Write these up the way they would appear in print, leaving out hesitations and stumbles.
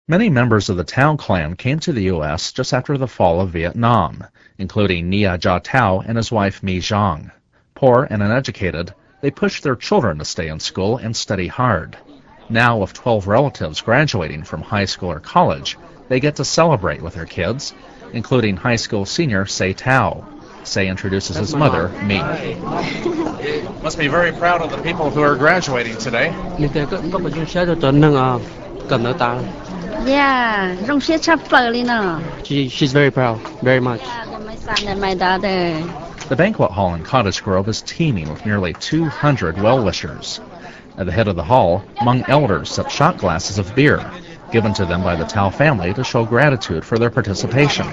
Many members of the Tao clan came to the U.S. just after the fall of Vietnam, including Nia Jia Tao and his wife Mi Zhang. Poor and uneducated, they pushed their children to stay in school and study hard. Now, with 12 relatives graduating from high school or college, they get to celebrate with their kids, including high school senior Say Tao. Say introduces his mother, Mi. Must be very proud of the people who are graduating today. Yeah, she's very proud, very much. my son and my daughter. The banquet hall in Cottage Grove is teeming with nearly 200 well-wishers. At the head of the hall, among elders sip shot glasses of beer, given to them by the Tao family to show gratitude for their participation.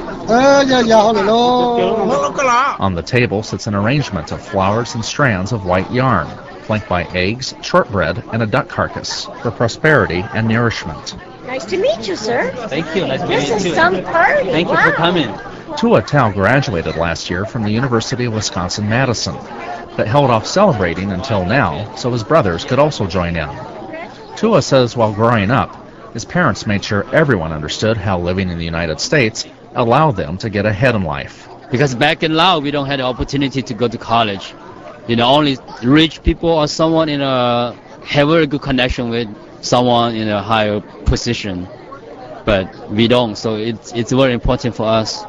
On the table sits an arrangement of flowers and strands of white yarn, flanked by eggs, shortbread, and a duck carcass for prosperity and nourishment. Nice to meet you, sir. Thank you. Nice to meet you too. This is some party. Thank you for coming. Tua Tao graduated last year from the University of Wisconsin-Madison, but held off celebrating until now so his brothers could also join in. Tua says while growing up, his parents made sure everyone understood how living in the United States allowed them to get ahead in life. Because back in Laos, we don't have the opportunity to go to college. Only rich people or someone in a have very good connection with someone in a higher position. But we don't, so it's very important for us.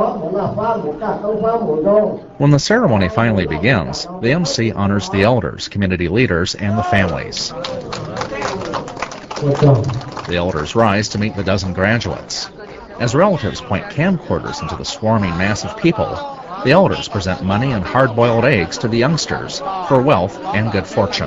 When the ceremony finally begins, the MC honors the elders, community leaders, and the families. The elders rise to meet the dozen graduates. As relatives point camcorders into the swarming mass of people, the elders present money and hard-boiled eggs to the youngsters for wealth and good fortune.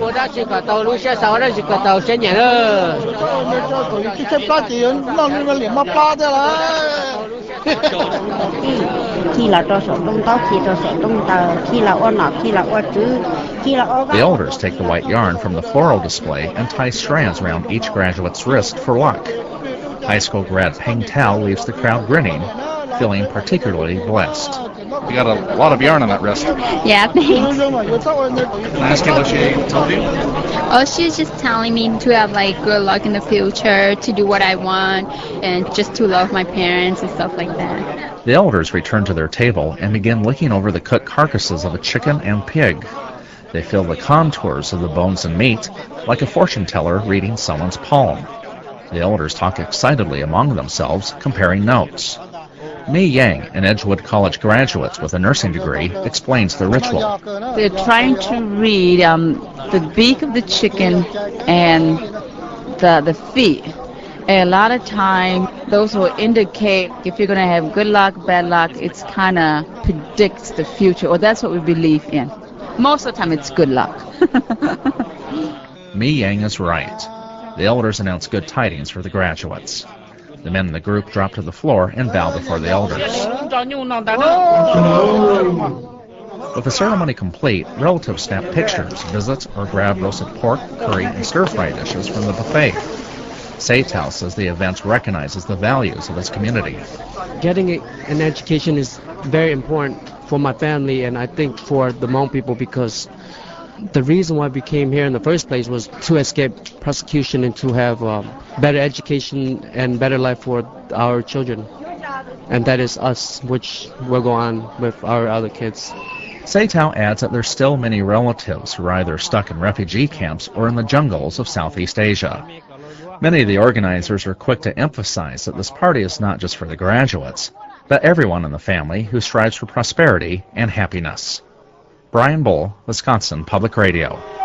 The elders take the white yarn from the floral display and tie strands around each graduate's wrist for luck. High school grad Peng Tao leaves the crowd grinning, feeling particularly blessed. You got a lot of yarn on that wrist. Yeah, thanks. Can I ask you what she told you? Oh, she's just telling me to have good luck in the future, to do what I want, and just to love my parents and stuff like that. The elders return to their table and begin looking over the cooked carcasses of a chicken and pig. They feel the contours of the bones and meat, like a fortune teller reading someone's palm. The elders talk excitedly among themselves, comparing notes. Mi Yang, an Edgewood College graduate with a nursing degree, explains the ritual. They're trying to read the beak of the chicken and the feet. And a lot of time, those will indicate if you're going to have good luck, bad luck. It's kind of predicts the future, or that's what we believe in. Most of the time, it's good luck. Mi Yang is right. The elders announce good tidings for the graduates. The men in the group drop to the floor and bow before the elders. With the ceremony complete, relatives snap pictures, visit, or grab roasted pork, curry, and stir-fry dishes from the buffet. Say Tao says the event recognizes the values of his community. Getting an education is very important for my family and I think for the Hmong people because the reason why we came here in the first place was to escape persecution and to have better education and better life for our children. And that is us, which will go on with our other kids. Say Tao adds that there's still many relatives who are either stuck in refugee camps or in the jungles of Southeast Asia. Many of the organizers are quick to emphasize that this party is not just for the graduates, but everyone in the family who strives for prosperity and happiness. Brian Bull, Wisconsin Public Radio.